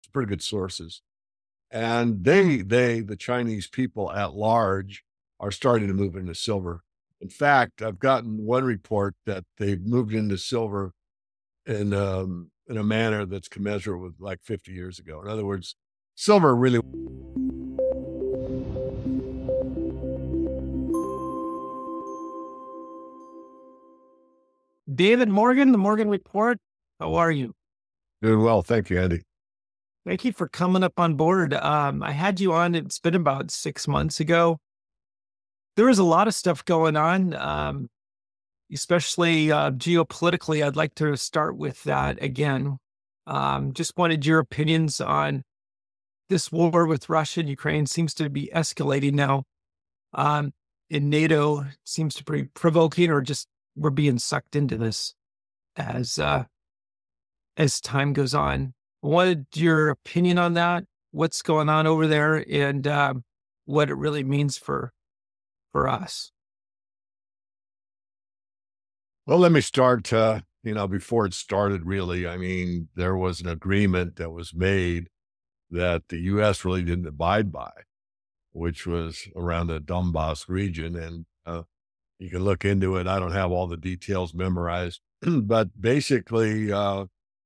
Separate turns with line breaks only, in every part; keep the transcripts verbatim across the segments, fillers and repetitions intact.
pretty good sources. And they, they, the Chinese people at large, are starting to move into silver. In fact, I've gotten one report that they've moved into silver in um, in a manner that's commensurate with like fifty years ago. In other words, silver really.
David Morgan, the Morgan Report. How are you?
Doing well. Thank you, Andy.
Thank you for coming up on board. Um, I had you on, it's been about six months ago. There was a lot of stuff going on, um, especially uh, geopolitically. I'd like to start with that again. Um, just wanted your opinions on this war with Russia and Ukraine. Seems to be escalating now. Um, in NATO, seems to be provoking, or just we're being sucked into this as uh, as time goes on. Wanted your opinion on that, what's going on over there, and um, what it really means for for us.
Well, let me start, uh, you know, before it started, really. I mean, there was an agreement that was made that the U S really didn't abide by, which was around the Donbass region. And uh, you can look into it. I don't have all the details memorized, but basically, uh,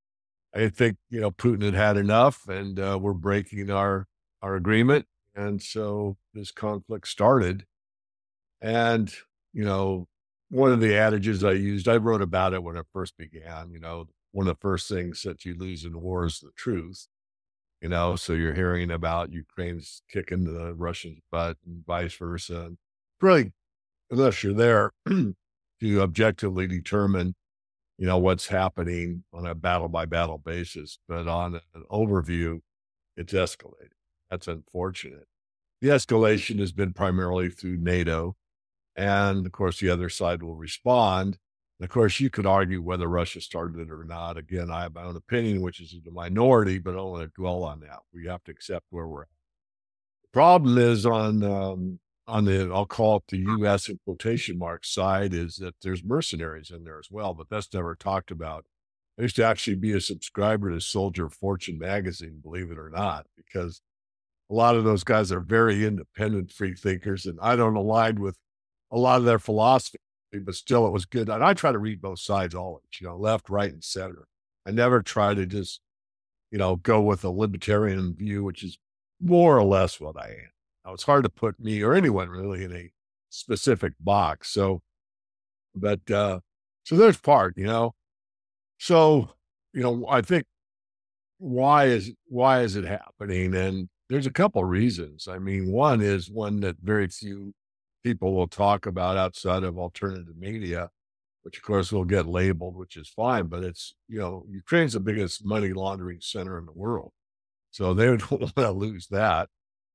I think, you know, Putin had had enough, and uh, we're breaking our, our agreement. And so this conflict started. And, you know, one of the adages I used, I wrote about it when it first began, you know, one of the first things that you lose in war is the truth, you know, so you're hearing about Ukraine's kicking the Russians' butt and vice versa. And really, unless you're there to objectively determine, you know, what's happening on a battle by battle basis, but on an overview, it's escalated. That's unfortunate. The escalation has been primarily through NATO. And of course, the other side will respond. And of course, you could argue whether Russia started it or not. Again, I have my own opinion, which is the minority, but I don't want to dwell on that. We have to accept where we're at. The problem is on um, on the, I'll call it the U S in quotation marks side, is that there's mercenaries in there as well, but that's never talked about. I used to actually be a subscriber to Soldier of Fortune magazine, believe it or not, because a lot of those guys are very independent free thinkers, and I don't align with a lot of their philosophy, but still it was good. And I try to read both sides always, you know, left, right, and center. I never try to just, you know, go with a libertarian view, which is more or less what I am. Now, it's hard to put me or anyone really in a specific box. So, but, uh, so there's part, you know, so, you know, I think why is, why is it happening? And there's a couple reasons. I mean, one is one that very few people will talk about outside of alternative media, which of course will get labeled, which is fine, but it's, you know, Ukraine's the biggest money laundering center in the world. So they don't want to lose that.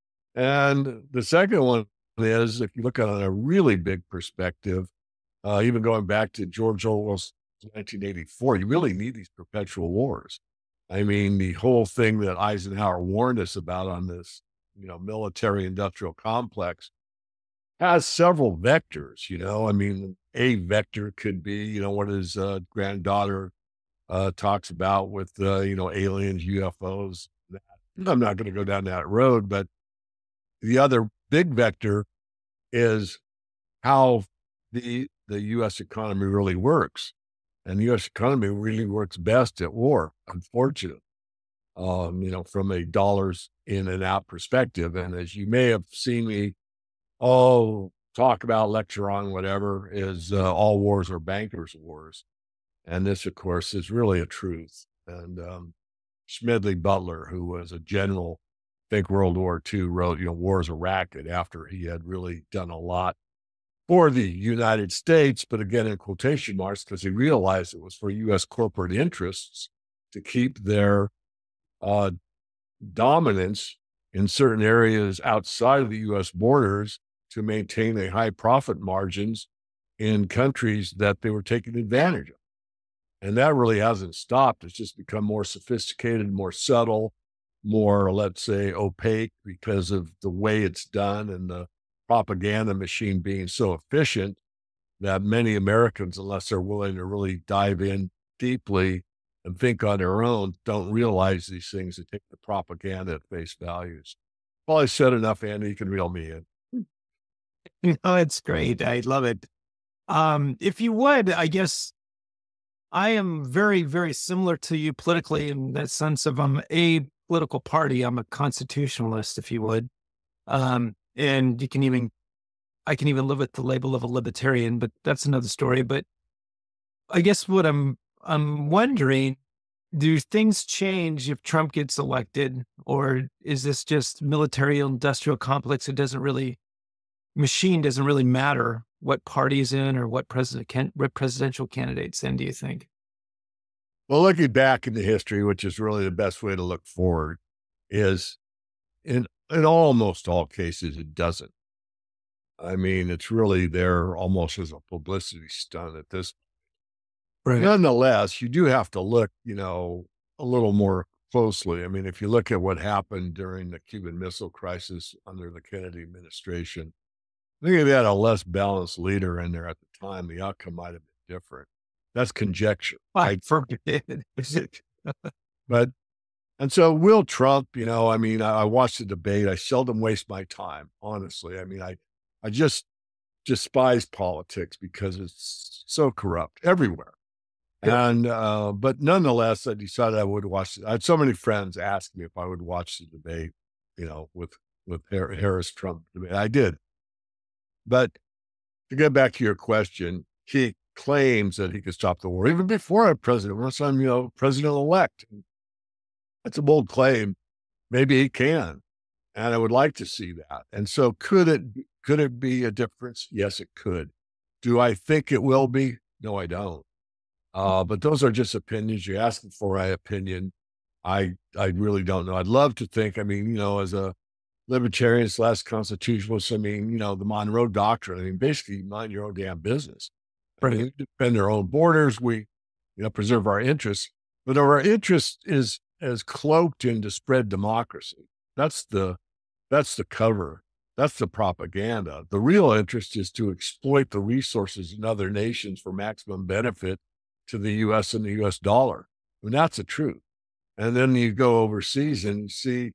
And the second one is, if you look at it on a really big perspective, uh, even going back to George Orwell's nineteen eighty-four, you really need these perpetual wars. I mean, the whole thing that Eisenhower warned us about on this, you know, military industrial complex has several vectors, you know. I mean, a vector could be, you know, what his uh, granddaughter uh, talks about with, uh, you know, aliens, U F Os. I'm not going to go down that road, but the other big vector is how the the U S economy really works. And the U S economy really works best at war, unfortunately, um, you know, from a dollars in and out perspective. And as you may have seen me oh, talk about, lecture on, whatever, is uh, all wars are bankers' wars. And this, of course, is really a truth. And um, Smedley Butler, who was a general, I think World War Two, wrote, you know, War's a Racket, after he had really done a lot for the United States, but again, in quotation marks, because he realized it was for U S corporate interests to keep their uh, dominance in certain areas outside of the U S borders, to maintain a high profit margins in countries that they were taking advantage of. And that really hasn't stopped. It's just become more sophisticated, more subtle, more, let's say, opaque, because of the way it's done and the propaganda machine being so efficient that many Americans, unless they're willing to really dive in deeply, and think on their own don't realize these things and take the propaganda at face values. Well, I said enough, Andy. You can reel me in.
No, it's great. I love it. Um, if you would, I guess I am very, very similar to you politically in that sense of I'm a political party. I'm a constitutionalist, if you would. Um, and you can even, I can even live with the label of a libertarian, but that's another story. But I guess what I'm, I'm wondering, do things change if Trump gets elected, or is this just military industrial complex? It doesn't really, machine doesn't really matter what party's in or what president can, what presidential candidates in, do you think?
Well, looking back into history, which is really the best way to look forward, is in in almost all cases it doesn't. I mean, it's really there almost as a publicity stunt at this.
Right.
Nonetheless, you do have to look, you know, a little more closely. I mean, if you look at what happened during the Cuban Missile Crisis under the Kennedy administration, I think if they had a less balanced leader in there at the time, the outcome might have been different. That's conjecture.
I
I,
forbid.
but, and so Will Trump, you know, I mean, I, I watched the debate. I seldom waste my time, honestly. I mean, I, I just despise politics because it's so corrupt everywhere.
Sure.
And, uh, but nonetheless, I decided I would watch it. I had so many friends ask me if I would watch the debate, you know, with, with Harris Trump debate. I did. But to get back to your question, he claims that he could stop the war even before I'm president. Once I'm, you know, president-elect. That's a bold claim. Maybe he can. And I would like to see that. And so could it, could it be a difference? Yes, it could. Do I think it will be? No, I don't. Uh, but those are just opinions. You're asking for my opinion. I, I really don't know. I'd love to think, I mean, you know, as a libertarian slash constitutionalist, I mean, you know, the Monroe Doctrine, I mean, basically mind your own damn business. I
Right.
mean, defend our own borders. We, you know, preserve our interests, but our interest is as cloaked into spread democracy. That's the, that's the cover. That's the propaganda. The real interest is to exploit the resources in other nations for maximum benefit to the U S and the U S dollar. And that's the truth. And then you go overseas and see,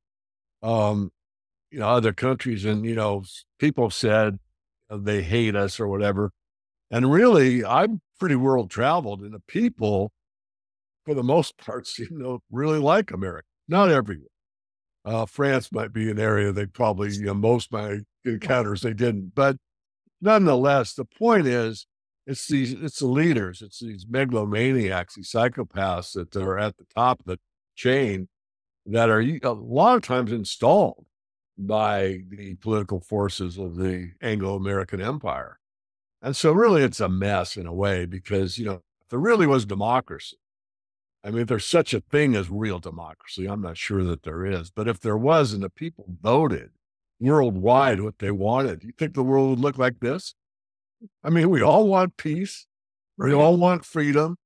um, you know, other countries and, you know, people said uh, they hate us or whatever. And really, I'm pretty world traveled and the people, for the most part, seem to really like America. Not everyone. Uh, France might be an area they probably, you know, most of my encounters, they didn't. But nonetheless, the point is, it's these, it's the leaders, it's these megalomaniacs, these psychopaths that are at the top of the chain that are a lot of times installed by the political forces of the Anglo-American Empire. And so really it's a mess in a way because, you know, if there really was democracy, I mean, if there's such a thing as real democracy, I'm not sure that there is, but if there was and the people voted worldwide what they wanted, do you think the world would look like this? I mean, we all want peace. We all want freedom.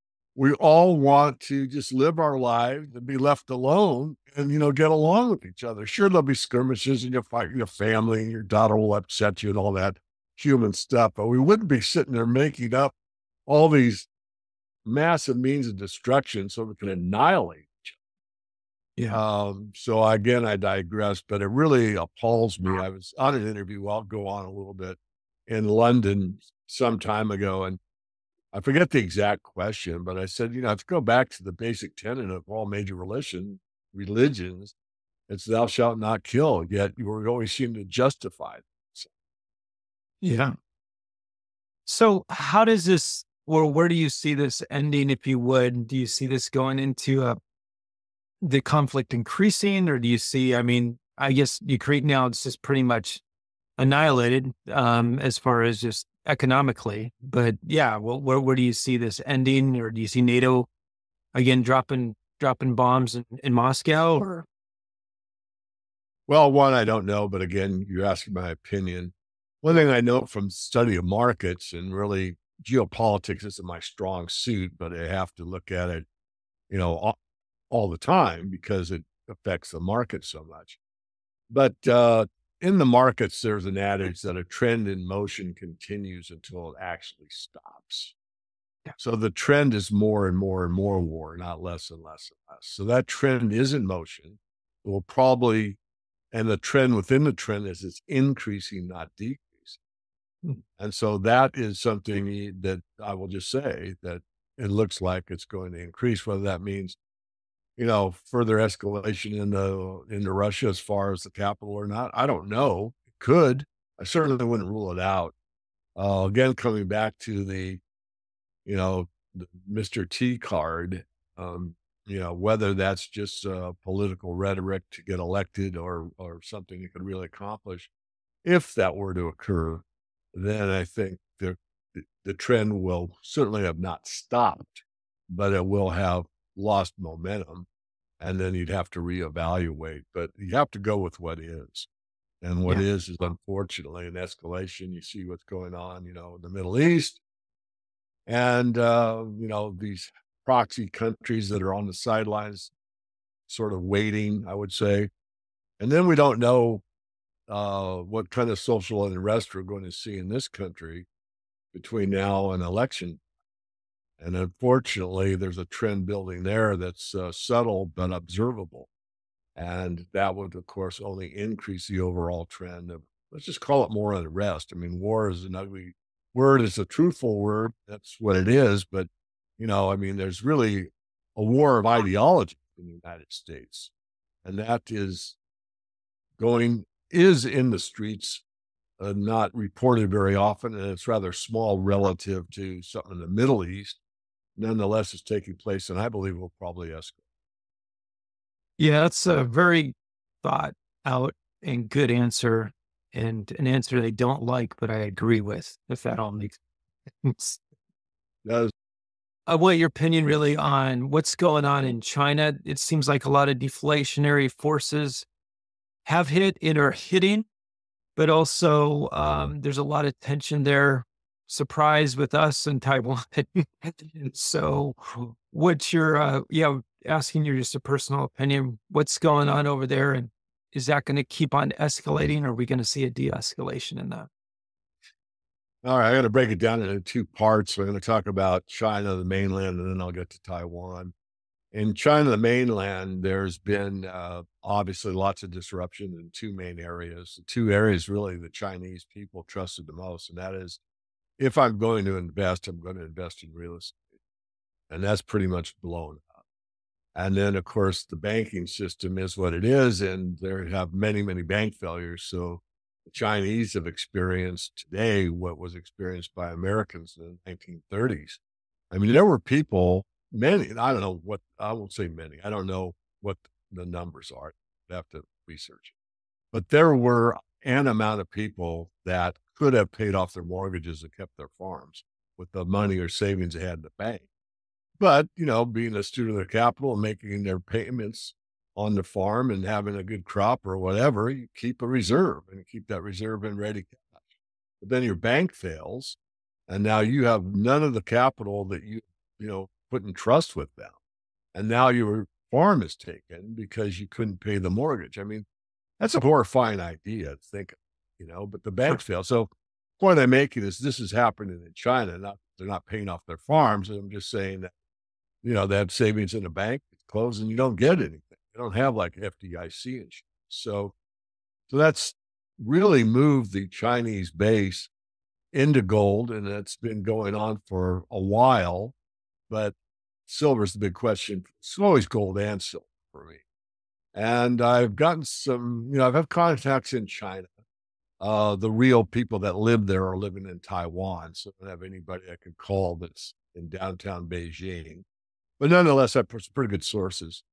We all want to just live our lives and be left alone and, you know, get along with each other. Sure, there'll be skirmishes and you'll fight your family and your daughter will upset you and all that human stuff, but we wouldn't be sitting there making up all these massive means of destruction so we can annihilate each other.
Yeah.
Um, so again, I digress, but it really appalls me. I was on an interview, I'll go on a little bit, in London some time ago, and I forget the exact question, but I said, you know, to go back to the basic tenet of all major religion, religions, it's thou shalt not kill, yet you always seem to justify it. So,
Yeah. So how does this, or where do you see this ending, if you would? Do you see this going into uh, the conflict increasing, or do you see, I mean, I guess Ukraine now it's just pretty much annihilated um, as far as just economically. But yeah, well, where, where do you see this ending, or do you see NATO again dropping dropping bombs in, in Moscow? Or
well, one, I don't know, but again, you're asking my opinion. One thing I know from study of markets and really geopolitics isn't my strong suit, but I have to look at it, you know, all, all the time because it affects the market so much. But uh, in the markets, there's an adage that a trend in motion continues until it actually stops.
Yeah.
So the trend is more and more and more war, not less and less and less. So that trend is in motion. It will probably, and the trend within the trend is it's increasing, not decreasing.
Mm.
And so that is something that I will just say that it looks like it's going to increase, whether that means, you know, further escalation into into Russia as far as the capital or not. I don't know. It could. I certainly wouldn't rule it out. Uh, again, coming back to the, you know, the Mister T card, um, you know, whether that's just uh, political rhetoric to get elected or or something you could really accomplish. If that were to occur, then I think the the the trend will certainly have not stopped, but it will have lost momentum, and then you'd have to reevaluate. But you have to go with what is. And what
Yeah.
is is unfortunately an escalation. You see what's going on, you know, in the Middle East and uh, you know, these proxy countries that are on the sidelines, sort of waiting, I would say. And then we don't know uh, what kind of social unrest we're going to see in this country between now and election. And unfortunately, there's a trend building there that's uh, subtle but observable. And that would, of course, only increase the overall trend of, let's just call it more unrest. I mean, war is an ugly word, it's a truthful word. That's what it is. But, you know, I mean, there's really a war of ideology in the United States. And that is going, is in the streets, uh, not reported very often. And it's rather small relative to something in the Middle East. Nonetheless, it's taking place. And I believe will probably escalate.
Yeah, that's a very thought out and good answer, and an answer they don't like, but I agree with, if that all makes sense.
Does
I want your opinion really on what's going on in China. It seems like a lot of deflationary forces have hit and are hitting, but also um, there's a lot of tension there. Surprise with us and Taiwan. So, what's your, uh, yeah, asking you just a personal opinion, what's going on over there? And is that going to keep on escalating? Or are we going to see a de escalation in that?
all right, I got to break it down into two parts. So I'm going to talk about China, the mainland, and then I'll get to Taiwan. In China, the mainland, there's been uh, obviously lots of disruption in two main areas. The two areas really the Chinese people trusted the most, and that is if I'm going to invest, I'm going to invest in real estate. And that's pretty much blown up. And then, of course, the banking system is what it is, and there have many, many bank failures. So the Chinese have experienced today what was experienced by Americans in the nineteen thirties. I mean, there were people, many, and I don't know what, I won't say many, I don't know what the numbers are. I have to research it. But there were an amount of people that could have paid off their mortgages and kept their farms with the money or savings they had in the bank. But, you know, being a student of their capital and making their payments on the farm and having a good crop or whatever, you keep a reserve and keep that reserve in ready cash. But then your bank fails, and now you have none of the capital that you, you know, put in trust with them. And now your farm is taken because you couldn't pay the mortgage. I mean, that's a horrifying idea to think, of, you know, but the
Sure.
banks fail. So the point I'm making is this is happening in China. Not they're not paying off their farms. I'm just saying that, you know, they have savings in the bank, it's closed, and you don't get anything. You don't have like F D I C insurance. So, so that's really moved the Chinese base into gold, and that's been going on for a while. But silver's the big question. It's always gold and silver for me. And I've gotten some, you know, I've had contacts in China. Uh, the real people that live there are living in Taiwan. So I don't have anybody I could call that's in downtown Beijing. But nonetheless, I have some pretty good sources.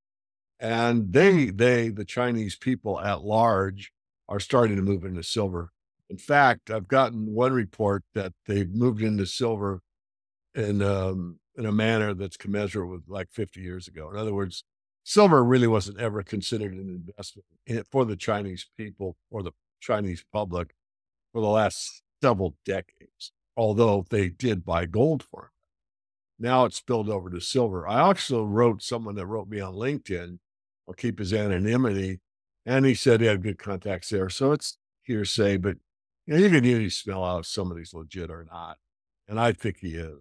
And they, they, the Chinese people at large are starting to move into silver. In fact, I've gotten one report that they've moved into silver in, um, in a manner that's commensurate with like fifty years ago. In other words, silver really wasn't ever considered an investment in, for the Chinese people or the Chinese public for the last several decades, although they did buy gold for it. Now it's spilled over to silver. I also wrote someone that wrote me on LinkedIn. I'll keep his anonymity. And he said he had good contacts there. So it's hearsay, but you know, you can usually smell out if somebody's legit or not. And I think he is.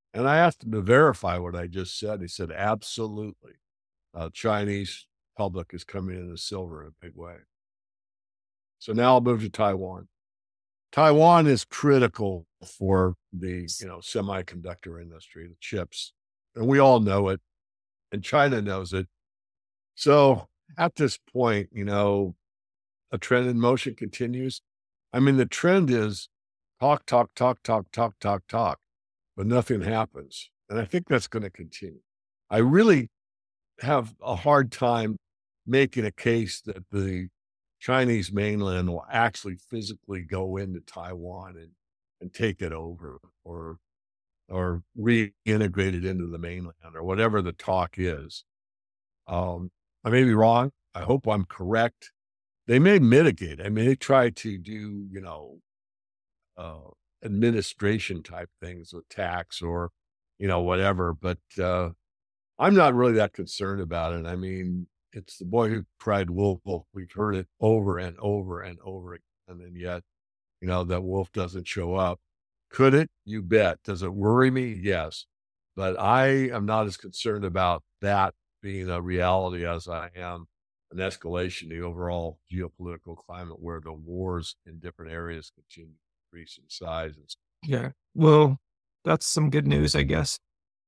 And I asked him to verify what I just said. He said, absolutely. Uh, Chinese public is coming into silver in a big way. So now I'll move to Taiwan. Taiwan is critical for the, you know, semiconductor industry, the chips, and we all know it, and China knows it. So at this point, you know, a trend in motion continues. I mean, the trend is talk, talk, talk, talk, talk, talk, talk, but nothing happens. And I think that's going to continue. I really have a hard time making a case that the Chinese mainland will actually physically go into Taiwan and, and take it over or or reintegrate it into the mainland or whatever the talk is. Um, I may be wrong. I hope I'm correct. They may mitigate. I mean, they try to do, you know, uh, administration type things with tax or, you know, whatever. But uh, I'm not really that concerned about it. I mean, it's the boy who cried wolf, wolf. We've heard it over and over and over again. And yet, you know, that wolf doesn't show up. Could it? You bet. Does it worry me? Yes. But I am not as concerned about that being a reality as I am an escalation, the overall geopolitical climate where the wars in different areas continue to increase in size. And
Yeah. Well, that's some good news, I guess.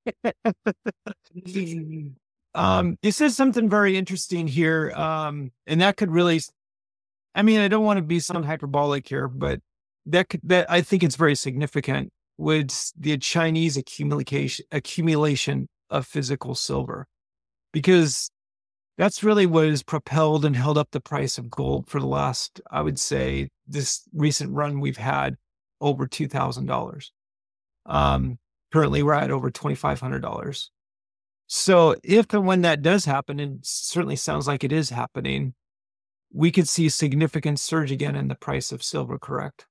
um, you said something very interesting here. Um, and that could really, I mean, I don't want to be sound hyperbolic here, but that could, that I think it's very significant with the Chinese accumulation, accumulation of physical silver, because that's really what has propelled and held up the price of gold for the last, I would say, this recent run we've had over two thousand dollars. Um, currently we're at over twenty-five hundred dollars. So if and when that does happen, and certainly sounds like it is happening, we could see a significant surge again in the price of silver, correct?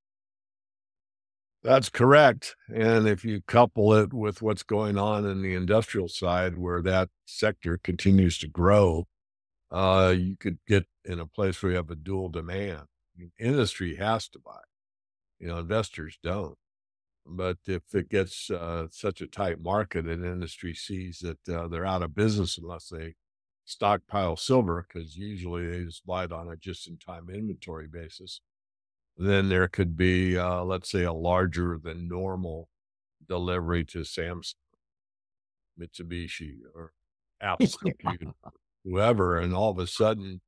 that's correct. And if you couple it with what's going on in the industrial side, where that sector continues to grow, uh, you could get in a place where you have a dual demand. I mean, industry has to buy, you know, investors don't. But if it gets uh, such a tight market and industry sees that uh, they're out of business unless they stockpile silver, because usually they just buy it on a just-in-time inventory basis, then there could be, uh, let's say, a larger than normal delivery to Samsung, Mitsubishi, or Apple Computer, whoever, and all of a sudden,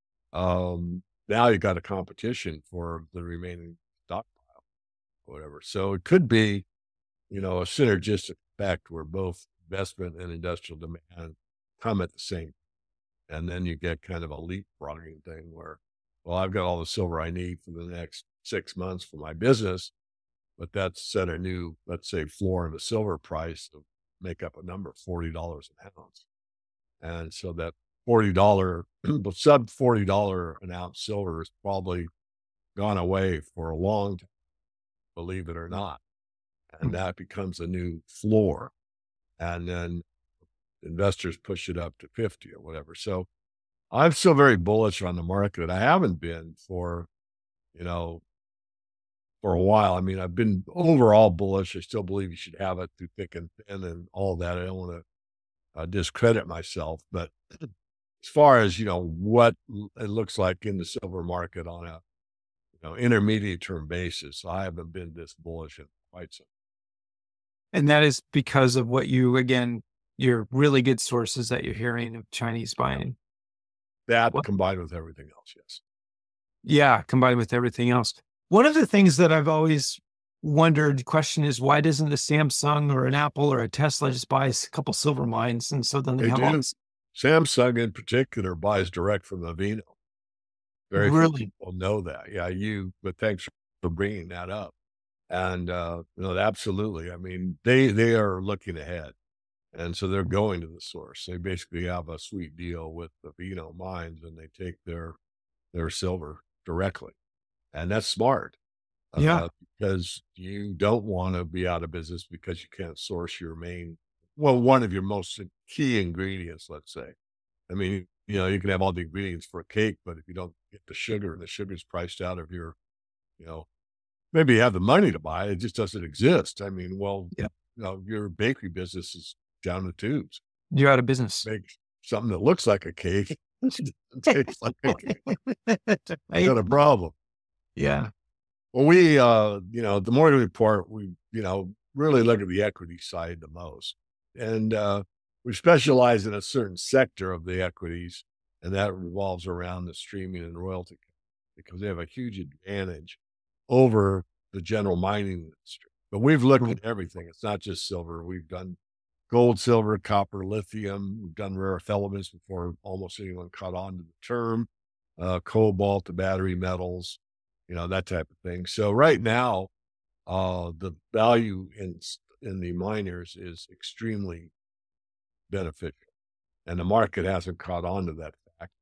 um, now you got a competition for the remaining stockpile, whatever. So it could be, you know, a synergistic effect where both investment and industrial demand come at the same, and then you get kind of a leapfrogging thing where, well, I've got all the silver I need for the next six months for my business, but that's set a new, let's say, floor in the silver price to make up a number, forty dollars an ounce. And so that forty dollars, sub forty dollars an ounce silver has probably gone away for a long time, believe it or not. And that becomes a new floor. And then investors push it up to fifty or whatever. So I'm still very bullish on the market. I haven't been for, you know, for a while. I mean, I've been overall bullish. I still believe you should have it through thick and thin and all that. I don't want to uh, discredit myself, but as far as, you know, what it looks like in the silver market on a, you know, intermediate term basis, I haven't been this bullish in quite some.
And that is because of what you, again, your really good sources that you're hearing of Chinese buying.
That
What?
combined with everything else, yes.
Yeah, combined with everything else. One of the things that I've always wondered, the question is, why doesn't the Samsung or an Apple or a Tesla just buy a couple silver mines? And so then they,
They
have all
do.
this.
Samsung in particular buys direct from the Vino. Very few
Really?
people know that. Yeah, you, but thanks for bringing that up. And, uh, you know, absolutely. I mean, they, they are looking ahead. And so they're going to the source. They basically have a sweet deal with the Vino mines and they take their, their silver directly. And that's smart.
Yeah.
Uh, because you don't want to be out of business because you can't source your main, well, one of your most key ingredients, let's say. I mean, you know, you can have all the ingredients for a cake, but if you don't get the sugar and the sugar's priced out of your, you know, maybe you have the money to buy it, it just doesn't exist. I mean, well,
Yeah.
you know, your bakery business is down the tubes.
You're out of business.
Make something that looks like a cake, doesn't taste like a cake.
Right?
Got a problem.
Yeah.
Well, we, uh, you know, the morning report, we, you know, really look at the equity side the most. And uh, we specialize in a certain sector of the equities, and that revolves around the streaming and royalty because they have a huge advantage over the general mining industry. But we've looked at everything. It's not just silver. We've done gold, silver, copper, lithium. We've done rare earth elements before almost anyone caught on to the term, uh, cobalt, the battery metals, you know, that type of thing. So right now, uh, the value in, in the miners is extremely beneficial, and the market hasn't caught on to that fact.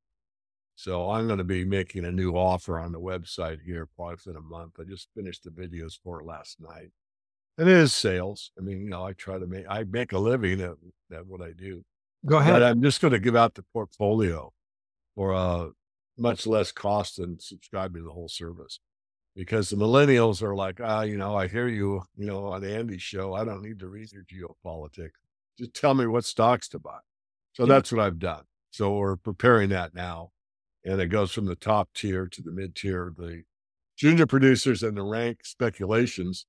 So I'm going to be making a new offer on the website here probably within a month. I just finished the videos for it last night. It is sales. I mean, you know, I try to make, I make a living at, at what I do.
Go ahead.
But I'm just going to give out the portfolio for uh, much less cost than subscribing to the whole service. Because the millennials are like, ah, you know, I hear you, you know, on Andy's show. I don't need to read your geopolitics. Just tell me what stocks to buy. So
Yeah.
that's what I've done. So we're preparing that now. And it goes from the top tier to the mid tier, the junior producers and the rank speculations.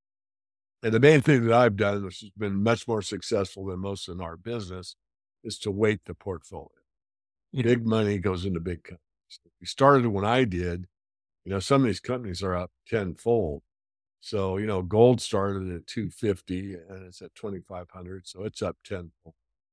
And the main thing that I've done, which has been much more successful than most in our business, is to weight the portfolio.
Yeah.
Big money goes into big companies. We started when I did, you know, some of these companies are up tenfold. So, you know, gold started at two fifty and it's at twenty-five hundred. So it's up tenfold.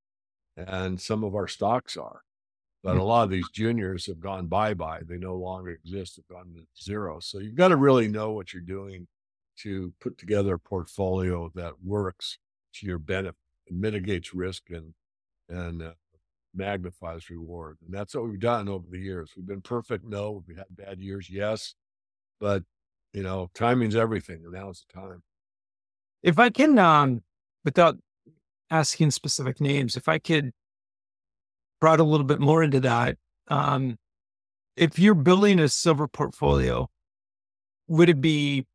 And some of our stocks are. But
Yeah.
a lot of these juniors have gone bye-bye. They no longer exist, have gone to zero. So you've got to really know what you're doing to put together a portfolio that works to your benefit and mitigates risk and, and uh, magnifies reward. And that's what we've done over the years. We've been perfect. No, we've had bad years. Yes. But, you know, timing's everything. And now's the time.
If I can, um, without asking specific names, if I could prod a little bit more into that, um, if you're building a silver portfolio, would it be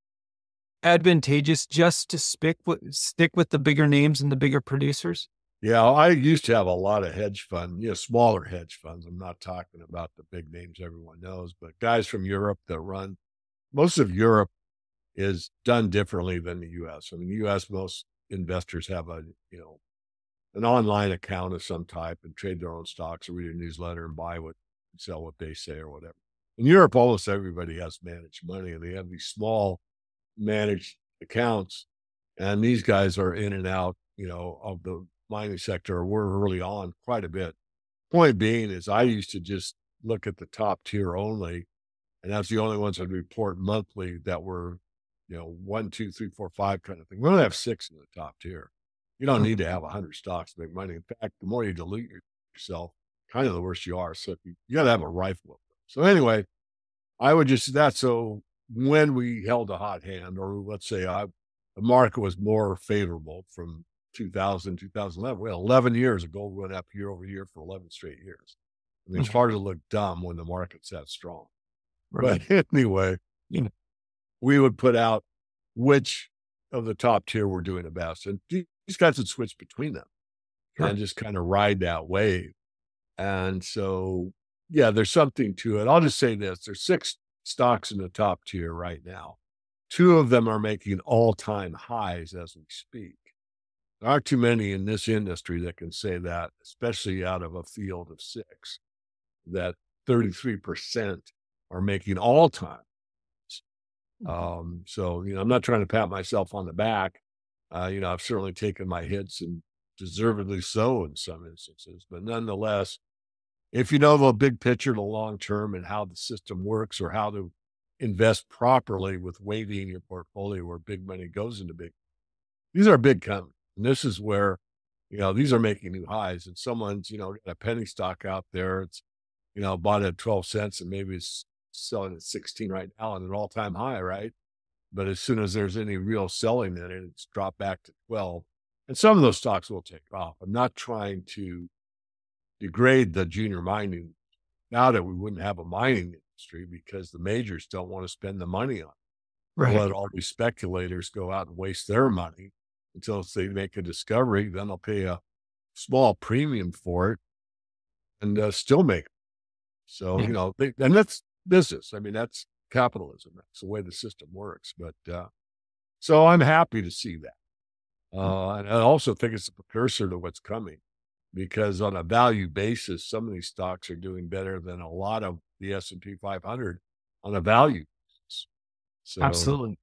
advantageous just to stick with, stick with the bigger names and the bigger producers?
Yeah, I used to have a lot of hedge fund, you know, smaller hedge funds. I'm not talking about the big names everyone knows, but guys from Europe that run, most of Europe is done differently than the U S. I mean, the U S, most investors have a, you know, an online account of some type and trade their own stocks or read a newsletter and buy what, sell what they say or whatever. In Europe, almost everybody has managed money and they have these small managed accounts. And these guys are in and out, you know, of the mining sector. We're early on quite a bit. Point being is I used to just look at the top tier only. And that's the only ones I'd report monthly that were, you know, one, two, three, four, five kind of thing. We only have six in the top tier. You don't need to have a hundred stocks to make money. In fact, the more you dilute yourself, kind of the worse you are. So you, you got to have a rifle. So anyway, I would just, that's so when we held a hot hand, or let's say I, the market was more favorable from two thousand, two thousand eleven, well, eleven years of gold went up year over year for eleven straight years. I mean, it's hard to look dumb when the market's that strong.
Right.
But anyway,
Yeah.
we would put out which of the top tier were doing the best. And these guys would switch between them
Sure.
and just kind of ride that wave. And so, yeah, there's something to it. I'll just say this. There's six stocks in the top tier right now. Two of them are making all-time highs as we speak. There aren't too many in this industry that can say that, especially out of a field of six, that thirty-three percent are making all-time. Um, so, you know, I'm not trying to pat myself on the back. Uh, you know, I've certainly taken my hits and deservedly so in some instances, but nonetheless, if you know the big picture, the long term and how the system works or how to invest properly with weighting your portfolio where big money goes into big, these are big companies. And this is where, you know, these are making new highs and someone's, you know, got a penny stock out there. It's, you know, bought at twelve cents and maybe it's selling at sixteen right now and an all time high, right? But as soon as there's any real selling in it, it's dropped back to twelve. And some of those stocks will take off. I'm not trying to degrade the junior mining. Now that we wouldn't have a mining industry because the majors don't want to spend the money on it.
Right.
Let all these speculators go out and waste their money until they make a discovery. Then they'll pay a small premium for it and uh, still make it. So,
Yeah.
you know, they, and that's business. I mean, that's capitalism. That's the way the system works. But uh, so I'm happy to see that. Uh, and I also think it's a precursor to what's coming because on a value basis, some of these stocks are doing better than a lot of the S and P five hundred on a value basis. So
Absolutely.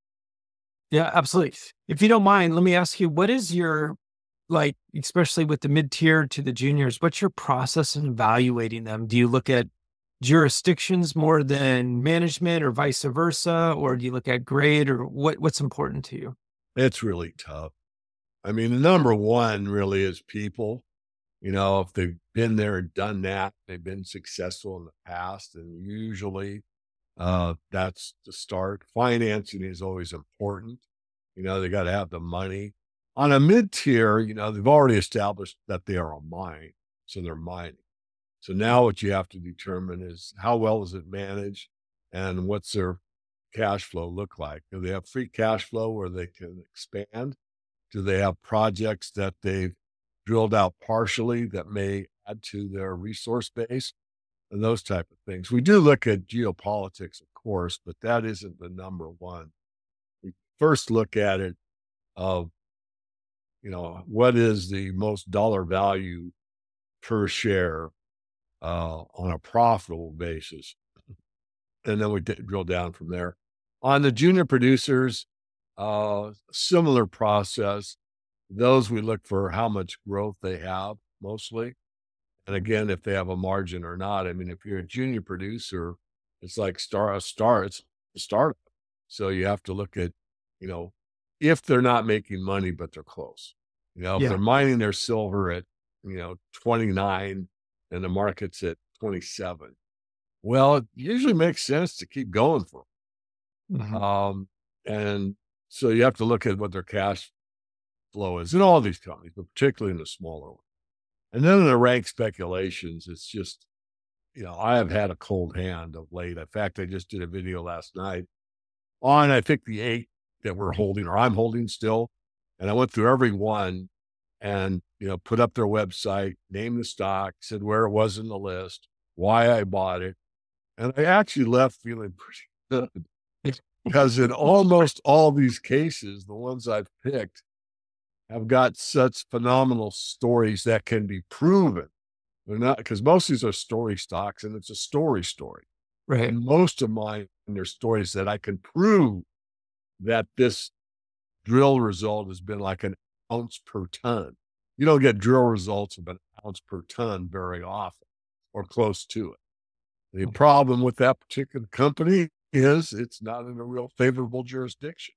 Yeah, absolutely. If you don't mind, let me ask you, what is your, like, especially with the mid-tier to the juniors, what's your process in evaluating them? Do you look at jurisdictions more than management or vice versa? Or do you look at grade or what, what's important to you?
it's really tough. I mean, the number one really is people. You know, if they've been there and done that, they've been successful in the past, and usually uh, that's the start. Financing is always important. You know, they got to have the money. On a mid tier, you know, they've already established that they are a mine, so they're mining. So now what you have to determine is how well is it managed and what's their cash flow look like? Do they have free cash flow where they can expand? Do they have projects that they've drilled out partially that may add to their resource base and those type of things? We do look at geopolitics, of course, but that isn't the number one. We first look at it of, you know, what is the most dollar value per share uh, on a profitable basis? And then we d- drill down from there. On the junior producers, uh, similar process. Those we look for how much growth they have mostly. And again, if they have a margin or not. I mean, if you're a junior producer, it's like star a star, it's a startup. So you have to look at, you know, if they're not making money, but they're close. You know, if they're
Yeah.
mining their silver at, you know, twenty-nine and the market's at twenty-seven. Well, it usually makes sense to keep going for
Mhm.
them. Um, and so you have to look at what their cash flow is in all these companies, but particularly in the smaller ones. And then in the rank speculations, it's just, you know, I have had a cold hand of late. In fact, I just did a video last night on, I think, the eight that we're holding or I'm holding still. And I went through every one and, you know, put up their website, named the stock, said where it was in the list, why I bought it. And I actually left feeling pretty good because in almost all these cases, the ones I've picked have got such phenomenal stories that can be proven. They're not because most of these are story stocks and it's a story story.
Right.
And most of mine are stories that I can prove that this drill result has been like an ounce per ton. You don't get drill results of an ounce per ton very often or close to it. The
Mm.
problem with that particular company is it's not in a real favorable jurisdiction.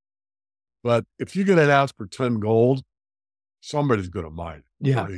But if you get an ounce per ton gold, somebody's going to mine it.
Yeah.
Really.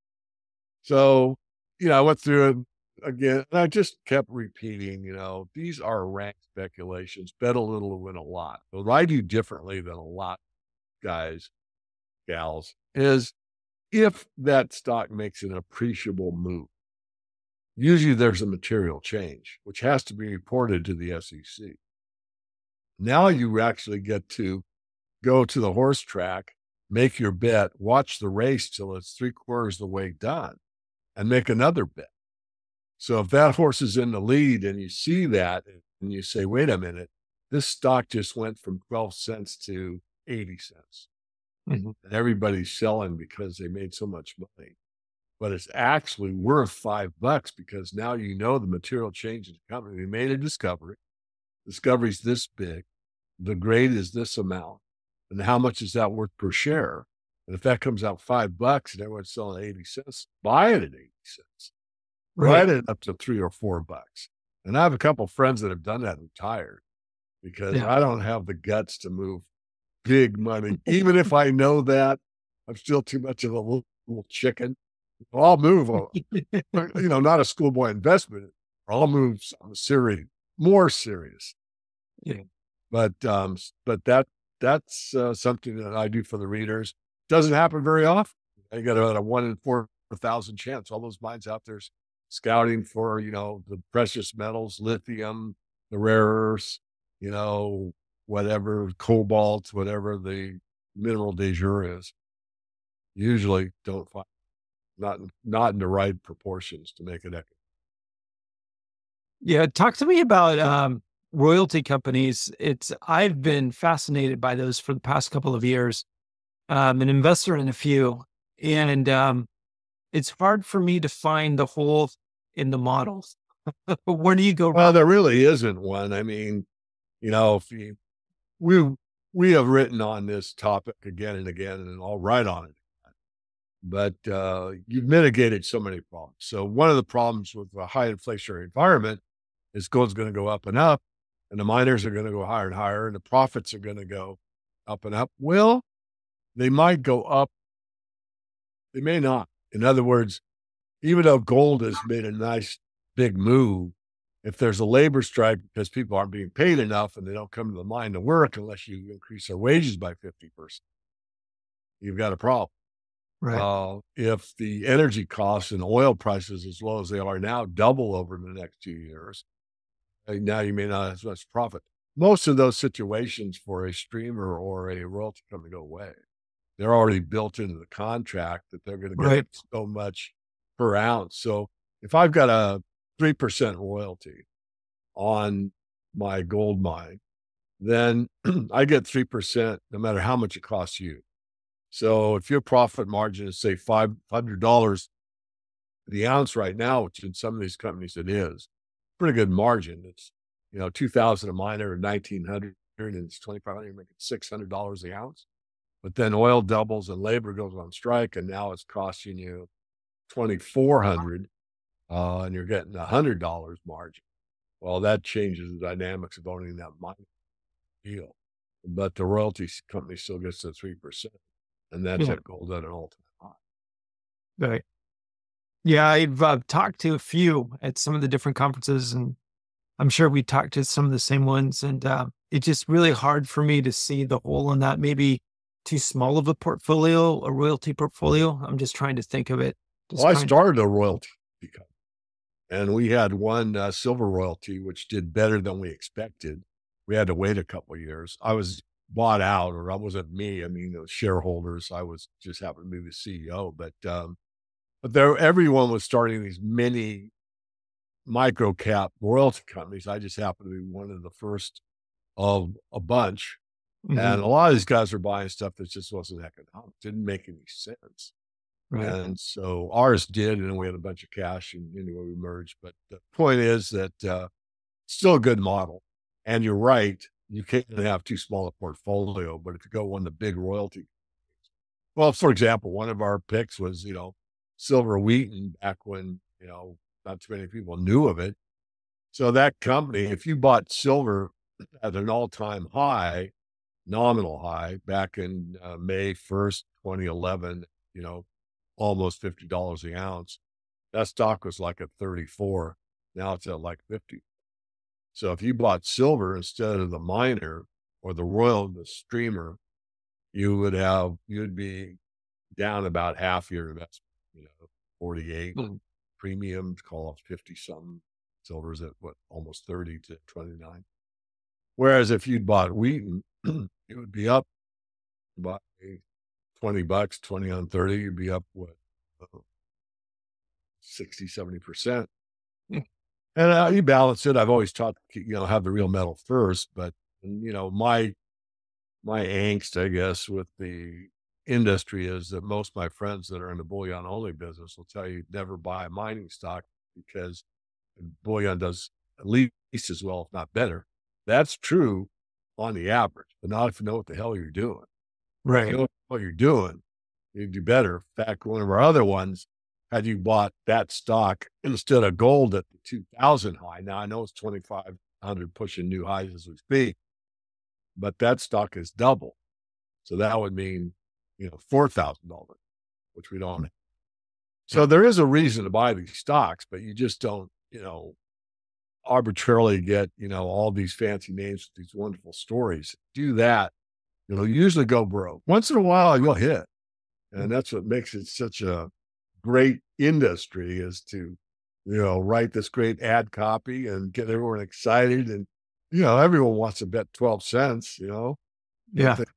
So, you know, I went through it again, and I just kept repeating, you know, these are rank speculations. Bet a little to win a lot. What I do differently than a lot of guys, gals, is if that stock makes an appreciable move, usually there's a material change, which has to be reported to the S E C. Now you actually get to go to the horse track, make your bet, watch the race till it's three quarters of the way done, and make another bet. So if that horse is in the lead and you see that and you say, wait a minute, this stock just went from twelve cents to eighty cents.
Mhm.
And everybody's selling because they made so much money. But it's actually worth five bucks because now you know the material change in the company. They made a discovery. Discovery's this big. The grade is this amount. And how much is that worth per share? And if that comes out five bucks and everyone's selling eighty cents, buy it at eighty cents. Buy
Right.
it up to three or four bucks. And I have a couple of friends that have done that and retired because
Yeah.
I don't have the guts to move big money. Even if I know that, I'm still too much of a little, little chicken. I'll move, a, you know, not a schoolboy investment. I'll move something serious, more serious.
Yeah.
But um, s- but that that's uh, something that I do for the readers. Doesn't happen very often. You got about a one in four thousand chance. All those mines out there scouting for, you know, the precious metals, lithium, the rare earths, you know, whatever, cobalt, whatever the mineral de jour is. Usually don't find, not, not in the right proportions to make it economic.
Yeah, talk to me about um, royalty companies. It's I've been fascinated by those for the past couple of years. I'm an investor in a few, and um, it's hard for me to find the hole in the models. Where do you go
Well,
wrong?
there really isn't one. I mean, you know, if you, we, we have written on this topic again and again, and I'll write on it, but uh, you've mitigated so many problems. So one of the problems with a high inflationary environment is gold's going to go up and up, and the miners are going to go higher and higher, and the profits are going to go up and up. Well, they might go up. They may not. In other words, even though gold has made a nice big move, if there's a labor strike because people aren't being paid enough and they don't come to the mine to work unless you increase their wages by fifty percent, you've got a problem.
Right.
Uh, if the energy costs and oil prices, as low as they are now, double over the next two years, uh, now you may not have as much profit. Most of those situations for a streamer or a royalty company go away. They're already built into the contract that they're going to get
Right.
so much per ounce. So if I've got a three percent royalty on my gold mine, then I get three percent no matter how much it costs you. So if your profit margin is, say, five hundred dollars the ounce right now, which in some of these companies it is, pretty good margin. It's, you know, two thousand a miner or nineteen hundred, and it's twenty-five hundred, you're making six hundred dollars the ounce. But then oil doubles and labor goes on strike, and now it's costing you twenty-four hundred, uh, and you're getting a hundred dollars margin. Well, that changes the dynamics of owning that mining deal. But the royalty company still gets the three percent, and that's
Yeah.
at gold at an all-time high.
Right. Yeah, I've uh, talked to a few at some of the different conferences, and I'm sure we talked to some of the same ones. And uh, it's just really hard for me to see the hole in that. Maybe too small of a portfolio, a royalty portfolio. I'm just trying to think of it. Just
Well, I
trying.
started a royalty company, and we had one uh, silver royalty, which did better than we expected. We had to wait a couple of years. I was bought out, or I wasn't me. I mean, it was shareholders. I was just happened to be the C E O, but um, but there, everyone was starting these mini micro cap royalty companies. I just happened to be one of the first of a bunch.
Mhm.
And a lot of these guys were buying stuff that just wasn't economic, didn't make any sense.
Right.
And so ours did, and we had a bunch of cash, and anyway, we merged. But the point is that uh, still a good model. And you're right, you can't have too small a portfolio, but if you go one of the big royalty, well, for example, one of our picks was, you know, Silver Wheaton back when, you know, not too many people knew of it. So that company, if you bought silver at an all-time high, nominal high back in uh, May first, twenty eleven, you know, almost fifty dollars the ounce. That stock was like at thirty-four. Now it's at like fifty. So if you bought silver instead of the miner or the royal, the streamer, you would have, you'd be down about half your investment, you know, forty-eight.
Mm.
Premiums call off fifty something. Silver's at what, almost thirty to twenty-nine. Whereas if you'd bought Wheaton, it would be up by twenty bucks, twenty on thirty, you'd be up what, uh, sixty, seventy percent.
Mm.
And uh, you balance it. I've always taught, you know, have the real metal first, but, you know, my, my angst, I guess, with the industry is that most of my friends that are in the bullion only business will tell you never buy a mining stock because bullion does at least as well, if not better. That's true on the average, but not if you know what the hell you're doing. If
Right.
you know what you're doing, you do better. In fact, one of our other ones, had you bought that stock instead of gold at the two thousand high, now I know it's twenty-five hundred pushing new highs as we speak, but that stock is double. So that would mean, you know, four thousand dollars, which we don't have. So there is a reason to buy these stocks, but you just don't, you know, arbitrarily get, you know, all these fancy names with these wonderful stories. Do that, you'll usually go broke. Once in a while, you'll hit. And that's what makes it such a great industry, is to, you know, write this great ad copy and get everyone excited. And, you know, everyone wants to bet twelve cents, you know.
Yeah.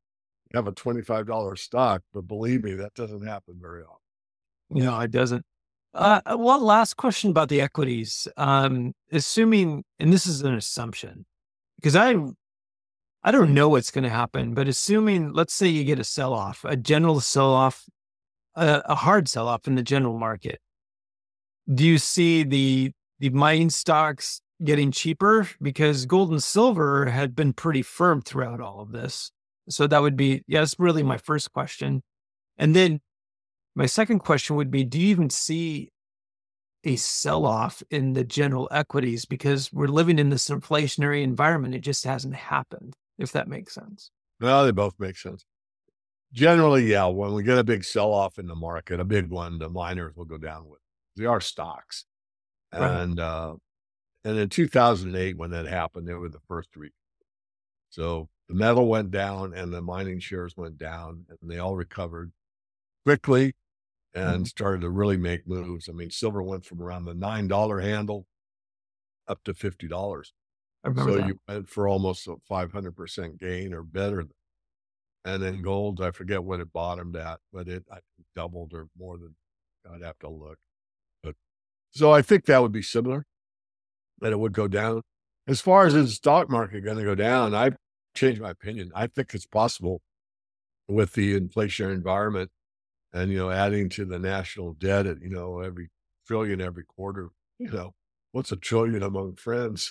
have a twenty-five dollars stock, but believe me, that doesn't happen very often.
No, it doesn't. Uh, uh, one last question about the equities. Um, assuming, and this is an assumption, because I I don't know what's going to happen, but assuming, let's say you get a sell off, a general sell off, a, a hard sell off in the general market. Do you see the the mining stocks getting cheaper? Because gold and silver had been pretty firm throughout all of this. So that would be, yeah, that's really my first question. And then my second question would be, do you even see a sell-off in the general equities? Because we're living in this inflationary environment. It just hasn't happened, if that makes sense.
Well, they both make sense. Generally, yeah, when we get a big sell-off in the market, a big one, the miners will go down with. They are stocks.
Right.
And uh, and in two thousand eight, when that happened, they were the first to recover. So the metal went down and the mining shares went down, and they all recovered quickly and
Mhm.
started to really make moves. I mean, silver went from around the nine dollar handle up to fifty dollars.
I remember
So
that.
you went for almost a five hundred percent gain or better. And then gold, I forget what it bottomed at, but it I think doubled or more than. I'd have to look. But so I think that would be similar, that it would go down. As far as is the stock market going to go down, I've changed my opinion. I think it's possible with the inflationary environment and, you know, adding to the national debt at, you know, every trillion every quarter. You know, what's a trillion among friends?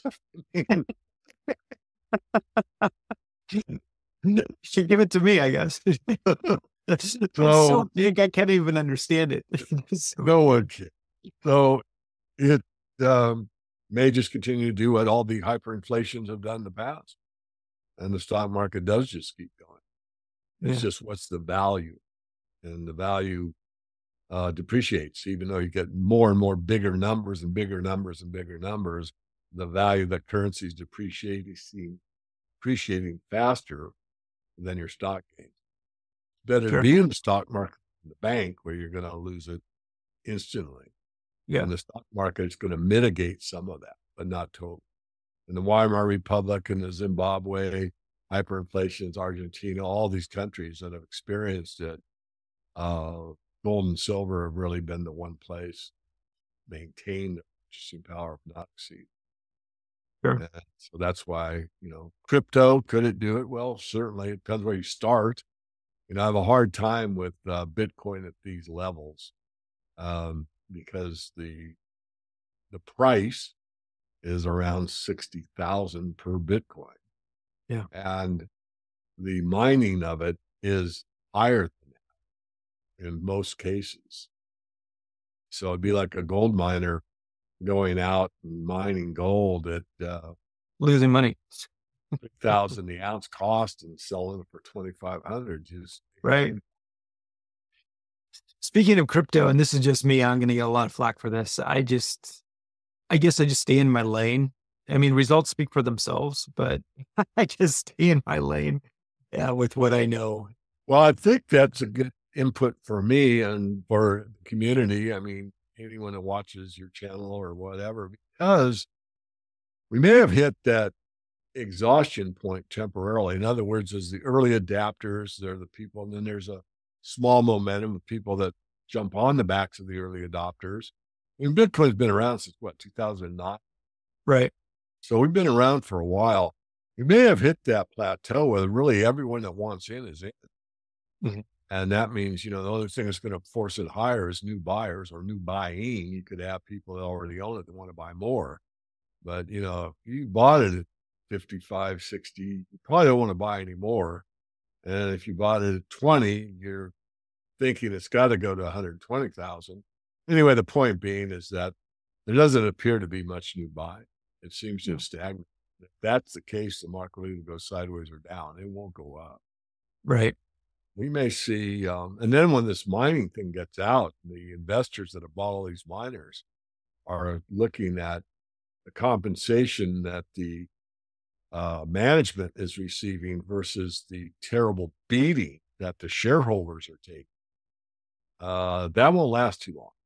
You should give it to me, I guess. That's it's
So
so big, I can't even understand it. So-
no one can. So it um, may just continue to do what all the hyperinflations have done in the past. And the stock market does just keep going. It's
yeah,
just what's the value, and the value uh, depreciates, even though you get more and more bigger numbers and bigger numbers and bigger numbers. The value of the currency is depreciating, depreciating faster than your stock gains. Better to
sure.
be in the stock market than the bank, where you're going to lose it instantly.
Yeah.
And the stock market is going to mitigate some of that, but not totally. And the Weimar Republic and the Zimbabwe, hyperinflations, Argentina, all these countries that have experienced it, uh, gold and silver have really been the one place maintain the purchasing power of not exceed.
Sure.
And so that's why, you know, crypto, could it do it? Well, certainly it depends where you start. You know, I have a hard time with uh, Bitcoin at these levels um, because the the price is around sixty thousand per Bitcoin.
Yeah.
And the mining of it is higher than that in most cases. So it'd be like a gold miner going out and mining gold at uh,
Losing money.
six thousand the ounce cost and selling it for twenty-five hundred. Just
Right. Speaking of crypto, and this is just me, I'm going to get a lot of flack for this. I just, I guess I just stay in my lane. I mean, results speak for themselves, but I just stay in my lane, yeah, with what I know.
Well, I think that's a good input for me and for the community. I mean, anyone that watches your channel or whatever, because we may have hit that exhaustion point temporarily. In other words, as the early adapters, they're the people, and then there's a small momentum of people that jump on the backs of the early adopters. I mean, Bitcoin's been around since what, two thousand nine?
Right.
So we've been around for a while. We may have hit that plateau where really everyone that wants in is in.
Mhm.
And that means, you know, the only thing that's going to force it higher is new buyers or new buying. You could have people that already own it that want to buy more. But, you know, if you bought it at fifty-five, sixty, you probably don't want to buy any more. And if you bought it at twenty, you're thinking it's got to go to one hundred twenty thousand. Anyway, the point being is that there doesn't appear to be much new buy. It seems to have stagnated. If that's the case, the market will either go sideways or down. It won't go up.
Right.
We may see, um, and then when this mining thing gets out, the investors that have bought all these miners are looking at the compensation that the uh, management is receiving versus the terrible beating that the shareholders are taking. Uh, that won't last too long.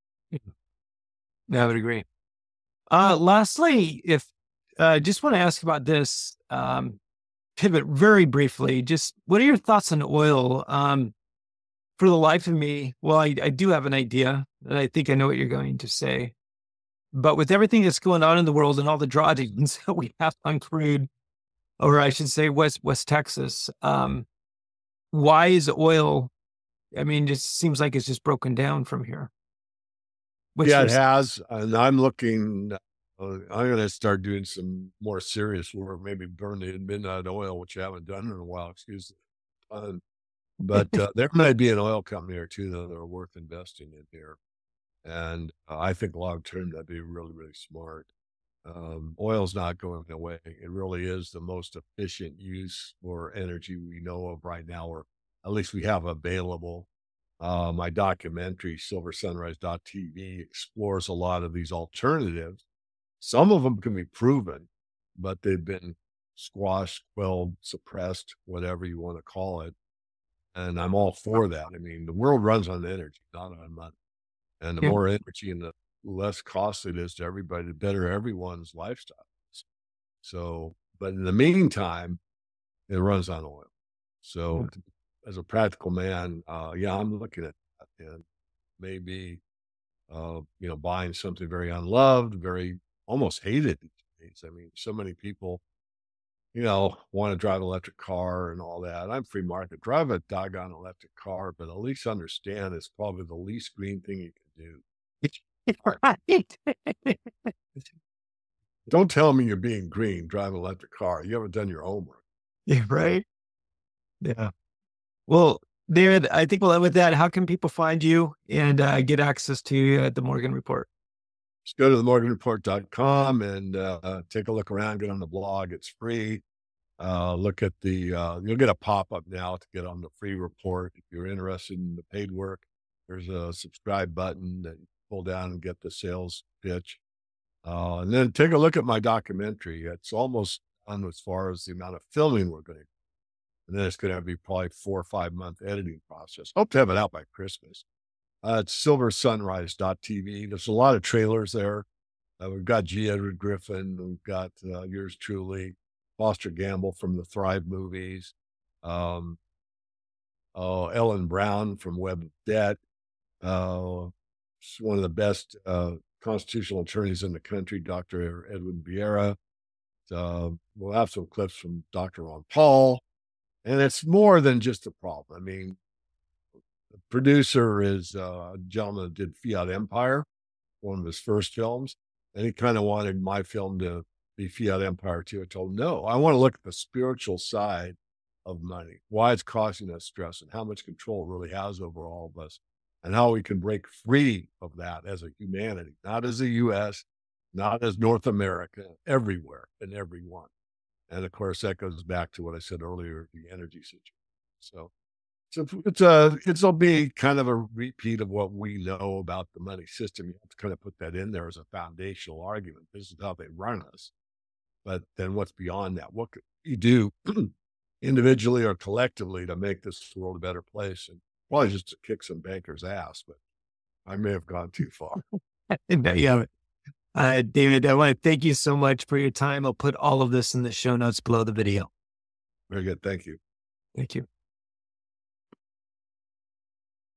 Yeah, I would agree. Uh, lastly, if I uh, just want to ask about this, um, pivot very briefly. Just what are your thoughts on oil? Um, for the life of me, well, I, I do have an idea, and I think I know what you're going to say. But with everything that's going on in the world and all the drawdowns that we have on crude, or I should say West West Texas, um, why is oil? I mean, it just seems like it's just broken down from here. What's
Yeah,
your
it has. And I'm looking, uh, I'm going to start doing some more serious work, maybe burn the midnight oil, which I haven't done in a while, excuse the pun. But uh, there may be an oil company or two that are worth investing in here. And uh, I think long term, that'd be really, really smart. Um, oil's not going away. It really is the most efficient use for energy we know of right now, or at least we have available. Uh, my documentary, silver sunrise dot t v, explores a lot of these alternatives. Some of them can be proven, but they've been squashed, quelled, suppressed, whatever you want to call it. And I'm all for that. I mean, the world runs on energy, not on money. And the
yeah,
more energy and the less costly it is to everybody, the better everyone's lifestyle is. So, but in the meantime, it runs on oil. So,
yeah.
as a practical man, uh, yeah, I'm looking at that and maybe, uh, you know, buying something very unloved, very almost hated these days. I mean, so many people, you know, want to drive an electric car and all that. I'm free market. Drive a doggone electric car, but at least understand it's probably the least green thing you can do.
Right.
Don't tell me you're being green, drive an electric car. You haven't done your homework.
Yeah, right. Yeah. Well, David, I think we'll end with that. How can people find you and uh, get access to uh, the Morgan Report?
Just go to the morgan report dot com and uh, take a look around, get on the blog. It's free. Uh, look at the, uh, you'll get a pop-up now to get on the free report. If you're interested in the paid work, there's a subscribe button that you pull down and get the sales pitch. Uh, and then take a look at my documentary. It's almost done as far as the amount of filming we're going to do. And then it's going to be probably four or five month editing process. Hope to have it out by Christmas. Uh, it's silver sunrise dot t v. There's a lot of trailers there. Uh, we've got G. Edward Griffin. We've got uh, yours truly, Foster Gamble from the Thrive movies. Um, oh, Ellen Brown from Web of Debt. Uh, one of the best uh, constitutional attorneys in the country, Doctor Edwin Vieira. Uh, we'll have some clips from Doctor Ron Paul. And it's more than just a problem. I mean, the producer is uh, a gentleman that did Fiat Empire, one of his first films. And he kind of wanted my film to be Fiat Empire too. I told him, no, I want to look at the spiritual side of money, why it's causing us stress and how much control it really has over all of us and how we can break free of that as a humanity, not as a U S, not as North America, everywhere and everyone. And of course, that goes back to what I said earlier, the energy situation. So so it's a, it'll be kind of a repeat of what we know about the money system. You have to kind of put that in there as a foundational argument. This is how they run us. But then what's beyond that? What could we do individually or collectively to make this world a better place? And probably just to kick some bankers' ass, but I may have gone too far.
There you have it. Uh, David, I want to thank you so much for your time. I'll put all of this in the show notes below the video.
Very good. Thank you.
Thank you.